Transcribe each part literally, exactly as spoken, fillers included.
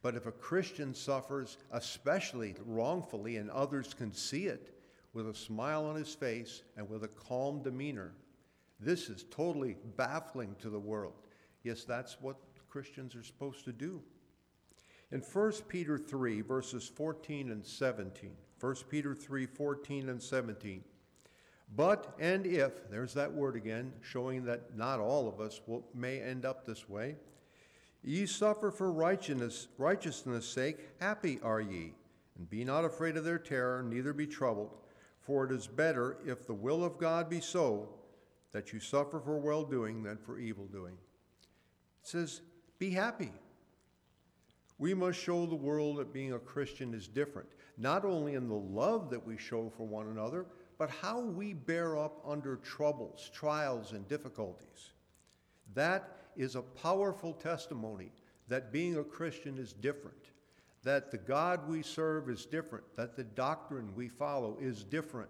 But if a Christian suffers, especially wrongfully, and others can see it, with a smile on his face and with a calm demeanor, this is totally baffling to the world. Yes, that's what Christians are supposed to do. In First Peter three, verses fourteen and seventeen, First Peter three, fourteen and seventeen, but and if, there's that word again, showing that not all of us will, may end up this way, ye suffer for righteousness, righteousness' sake, happy are ye, and be not afraid of their terror, neither be troubled. For it is better, if the will of God be so, that you suffer for well-doing than for evil-doing. It says, be happy. We must show the world that being a Christian is different, not only in the love that we show for one another, but how we bear up under troubles, trials, and difficulties. That is a powerful testimony that being a Christian is different, that the God we serve is different, that the doctrine we follow is different.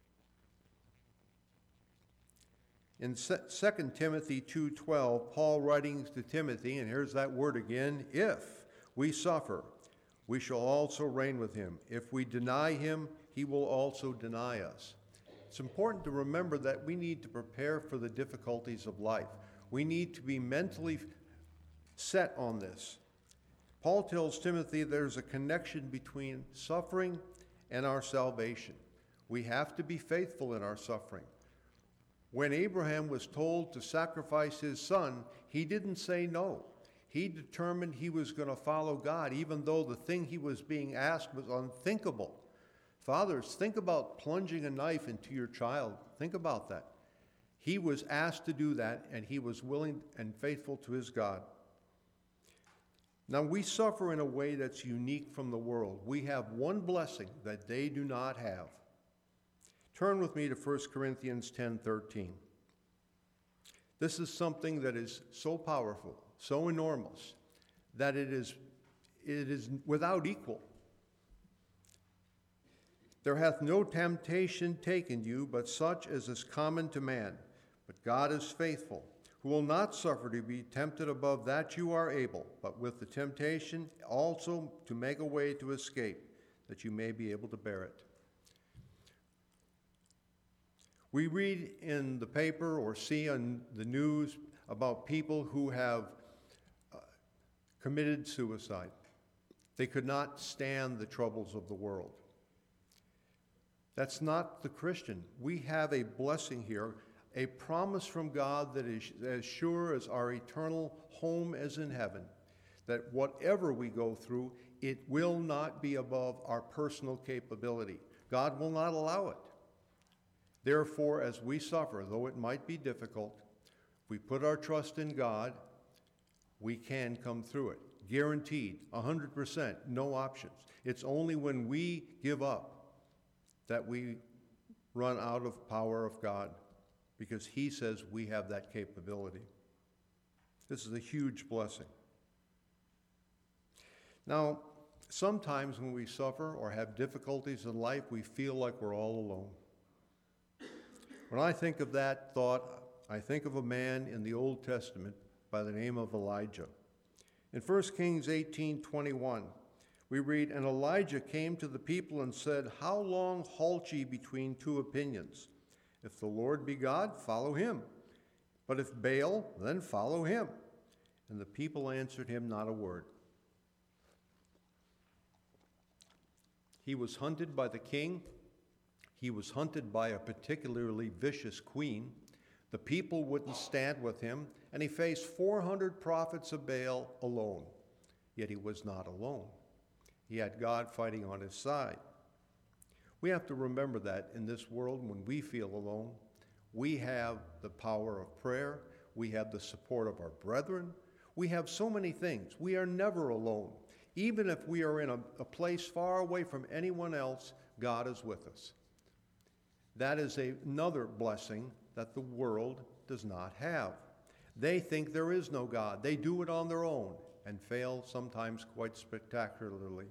In Second Timothy two twelve, Paul writing to Timothy, and here's that word again, if we suffer, we shall also reign with him. If we deny him, he will also deny us. It's important to remember that we need to prepare for the difficulties of life. We need to be mentally set on this. Paul tells Timothy there's a connection between suffering and our salvation. We have to be faithful in our suffering. When Abraham was told to sacrifice his son, he didn't say no. He determined he was going to follow God, even though the thing he was being asked was unthinkable. Fathers, think about plunging a knife into your child. Think about that. He was asked to do that, and he was willing and faithful to his God. Now, we suffer in a way that's unique from the world. We have one blessing that they do not have. Turn with me to First Corinthians ten thirteen. This is something that is so powerful, so enormous, that it is, it is without equal. There hath no temptation taken you, but such as is common to man. But God is faithful, who will not suffer to be tempted above that you are able, but with the temptation also to make a way to escape, that you may be able to bear it. We read in the paper or see on the news about people who have uh, committed suicide. They could not stand the troubles of the world. That's not the Christian. We have a blessing here, a promise from God that is as sure as our eternal home is in heaven, that whatever we go through, it will not be above our personal capability. God will not allow it. Therefore, as we suffer, though it might be difficult, if we put our trust in God, we can come through it. Guaranteed, one hundred percent, no options. It's only when we give up that we run out of power of God, because he says we have that capability. This is a huge blessing. Now, sometimes when we suffer or have difficulties in life, we feel like we're all alone. When I think of that thought, I think of a man in the Old Testament by the name of Elijah. In First Kings eighteen twenty-one, we read, and Elijah came to the people and said, how long halt ye between two opinions? If the Lord be God, follow him. But if Baal, then follow him. And the people answered him not a word. He was hunted by the king. He was hunted by a particularly vicious queen. The people wouldn't stand with him, and he faced four hundred prophets of Baal alone. Yet he was not alone. He had God fighting on his side. We have to remember that in this world, when we feel alone, we have the power of prayer. We have the support of our brethren. We have so many things. We are never alone. Even if we are in a, a place far away from anyone else, God is with us. That is a, another blessing that the world does not have. They think there is no God. They do it on their own and fail sometimes quite spectacularly.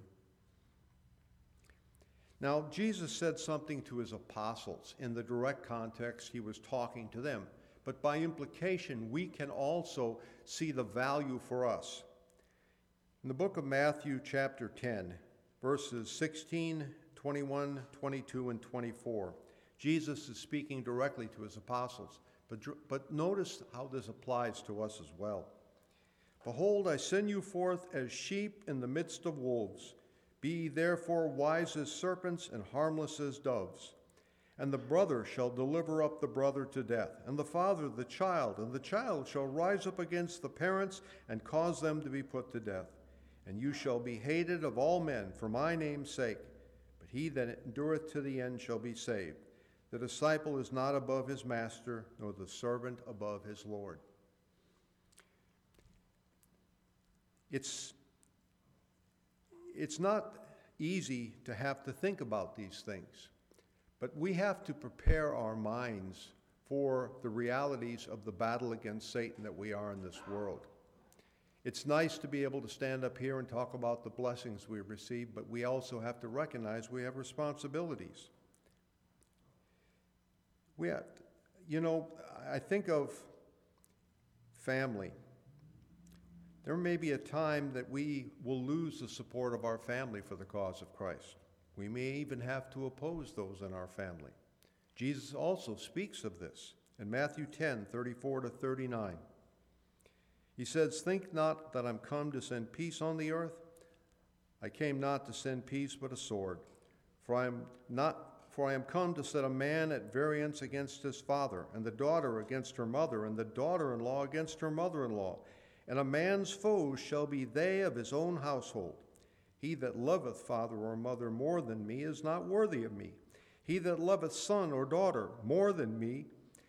Now, Jesus said something to his apostles. In the direct context, he was talking to them. But by implication, we can also see the value for us. In the book of Matthew, chapter ten, verses sixteen, twenty-one, twenty-two, and twenty-four, Jesus is speaking directly to his apostles, but, but notice how this applies to us as well. Behold, I send you forth as sheep in the midst of wolves. Be ye therefore wise as serpents and harmless as doves. And the brother shall deliver up the brother to death, and the father the child, and the child shall rise up against the parents and cause them to be put to death. And you shall be hated of all men for my name's sake, but he that endureth to the end shall be saved. The disciple is not above his master, nor the servant above his Lord. It's, it's not easy to have to think about these things, but we have to prepare our minds for the realities of the battle against Satan that we are in this world. It's nice to be able to stand up here and talk about the blessings we receive, but we also have to recognize we have responsibilities. We have, you know, I think of family. There may be a time that we will lose the support of our family for the cause of Christ. We may even have to oppose those in our family. Jesus also speaks of this in Matthew ten, thirty-four to thirty-nine. He says, think not that I'm come to send peace on the earth. I came not to send peace, but a sword. For I am not, for I am come to set a man at variance against his father, and the daughter against her mother, and the daughter-in-law against her mother-in-law. And a man's foes shall be they of his own household. He that loveth father or mother more than me is not worthy of me. He that loveth son or daughter more than me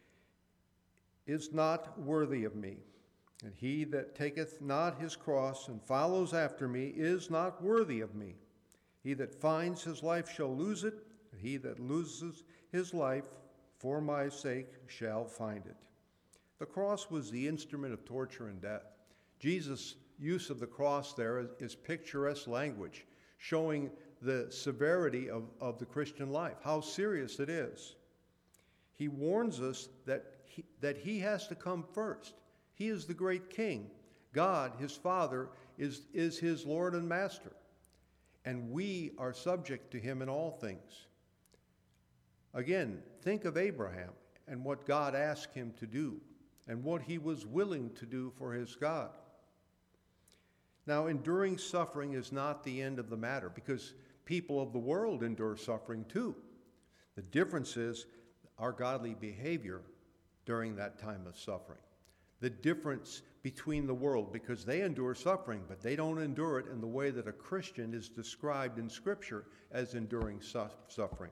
is not worthy of me. And he that taketh not his cross and follows after me is not worthy of me. He that finds his life shall lose it, and he that loses his life for my sake shall find it. The cross was the instrument of torture and death. Jesus' use of the cross there is, is picturesque language, showing the severity of, of the Christian life, how serious it is. He warns us that he, that he has to come first. He is the great king. God, his Father, is, is his Lord and Master. And we are subject to him in all things. Again, think of Abraham and what God asked him to do and what he was willing to do for his God. Now, enduring suffering is not the end of the matter, because people of the world endure suffering too. The difference is our godly behavior during that time of suffering. The difference between the world, because they endure suffering, but they don't endure it in the way that a Christian is described in Scripture as enduring su- suffering.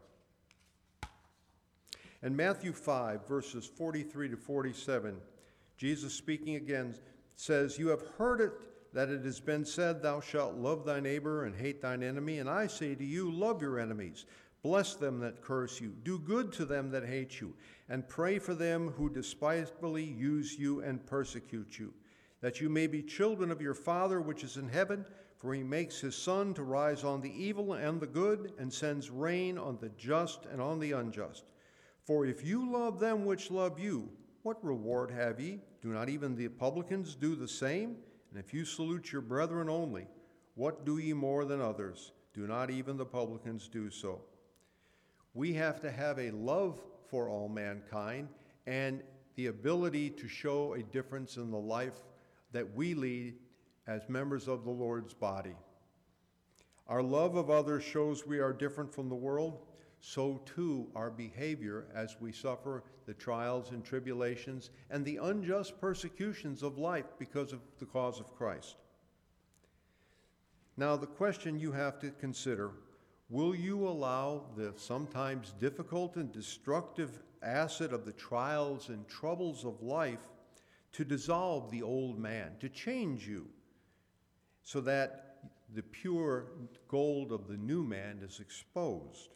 In Matthew five, verses forty-three to forty-seven, Jesus speaking again says, you have heard it that it has been said, thou shalt love thy neighbor and hate thine enemy. And I say to you, love your enemies. Bless them that curse you. Do good to them that hate you. And pray for them who despitefully use you and persecute you, that you may be children of your Father which is in heaven. For he makes his sun to rise on the evil and the good, and sends rain on the just and on the unjust. For if you love them which love you, what reward have ye? Do not even the publicans do the same? And if you salute your brethren only, what do ye more than others? Do not even the publicans do so? We have to have a love for all mankind and the ability to show a difference in the life that we lead as members of the Lord's body. Our love of others shows we are different from the world. So too our behavior as we suffer the trials and tribulations and the unjust persecutions of life because of the cause of Christ. Now, the question you have to consider, will you allow the sometimes difficult and destructive acid of the trials and troubles of life to dissolve the old man, to change you, so that the pure gold of the new man is exposed?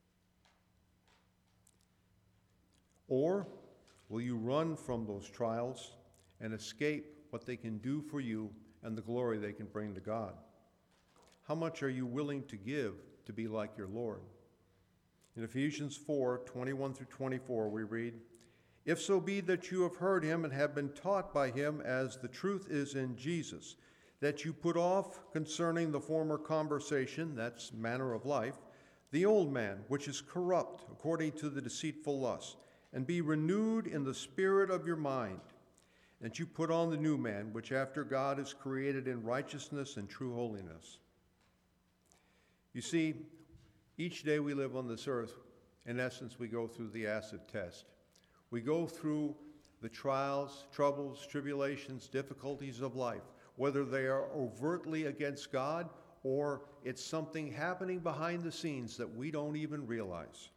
Or will you run from those trials and escape what they can do for you and the glory they can bring to God? How much are you willing to give to be like your Lord? In Ephesians four, twenty-one through twenty-four, we read, if so be that you have heard him and have been taught by him as the truth is in Jesus, that you put off concerning the former conversation, that's manner of life, the old man, which is corrupt according to the deceitful lust, and be renewed in the spirit of your mind, that you put on the new man, which after God is created in righteousness and true holiness. You see, each day we live on this earth, in essence, we go through the acid test. We go through the trials, troubles, tribulations, difficulties of life, whether they are overtly against God or it's something happening behind the scenes that we don't even realize.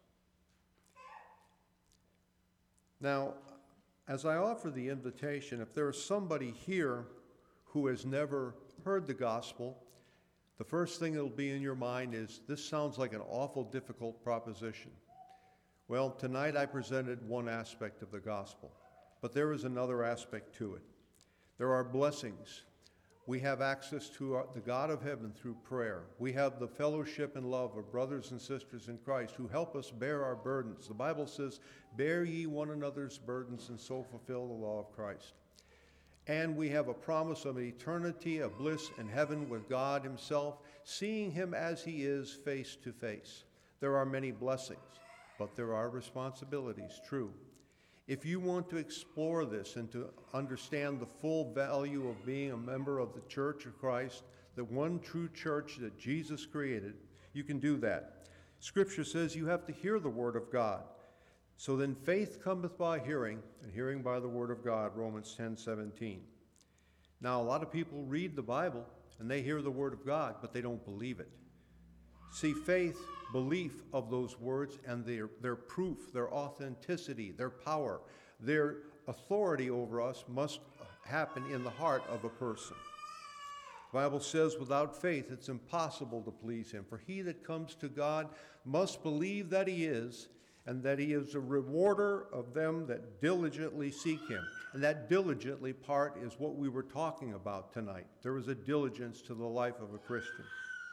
Now, as I offer the invitation, if there is somebody here who has never heard the gospel, the first thing that will be in your mind is, this sounds like an awful difficult proposition. Well, tonight I presented one aspect of the gospel, but there is another aspect to it. There are blessings. We have access to our, the God of heaven through prayer. We have the fellowship and love of brothers and sisters in Christ who help us bear our burdens. The Bible says, bear ye one another's burdens and so fulfill the law of Christ. And we have a promise of an eternity of bliss in heaven with God himself, seeing him as he is face to face. There are many blessings, but there are responsibilities, true. If you want to explore this and to understand the full value of being a member of the Church of Christ, the one true church that Jesus created, you can do that. Scripture says you have to hear the word of God. So then faith cometh by hearing, and hearing by the word of God, Romans ten seventeen. Now, a lot of people read the Bible, and they hear the word of God, but they don't believe it. See, faith, belief of those words and their, their proof, their authenticity, their power, their authority over us must happen in the heart of a person. The Bible says without faith it's impossible to please him. For he that comes to God must believe that he is, and that he is a rewarder of them that diligently seek him. And that diligently part is what we were talking about tonight. There is a diligence to the life of a Christian.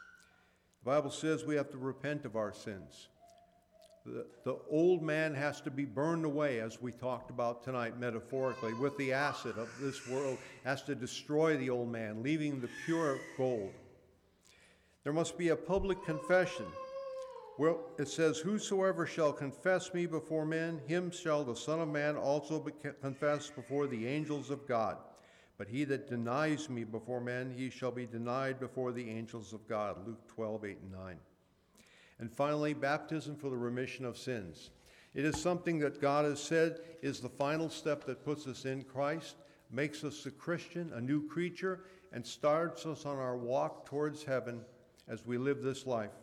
The Bible says we have to repent of our sins. The, the old man has to be burned away, as we talked about tonight metaphorically, with the acid of this world, has to destroy the old man, leaving the pure gold. There must be a public confession. Well, it says, whosoever shall confess me before men, him shall the Son of Man also be confess before the angels of God. But he that denies me before men, he shall be denied before the angels of God. Luke twelve, eight and nine. And finally, baptism for the remission of sins. It is something that God has said is the final step that puts us in Christ, makes us a Christian, a new creature, and starts us on our walk towards heaven as we live this life.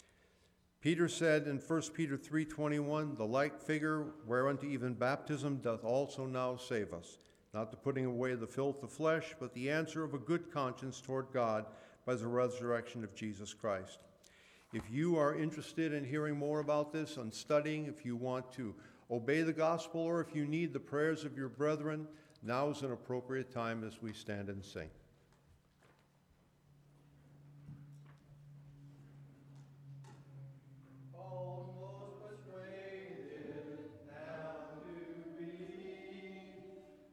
Peter said in First Peter three twenty-one, the like figure whereunto even baptism doth also now save us, not the putting away the filth of flesh, but the answer of a good conscience toward God by the resurrection of Jesus Christ. If you are interested in hearing more about this and studying, if you want to obey the gospel, or if you need the prayers of your brethren, now is an appropriate time as we stand and sing.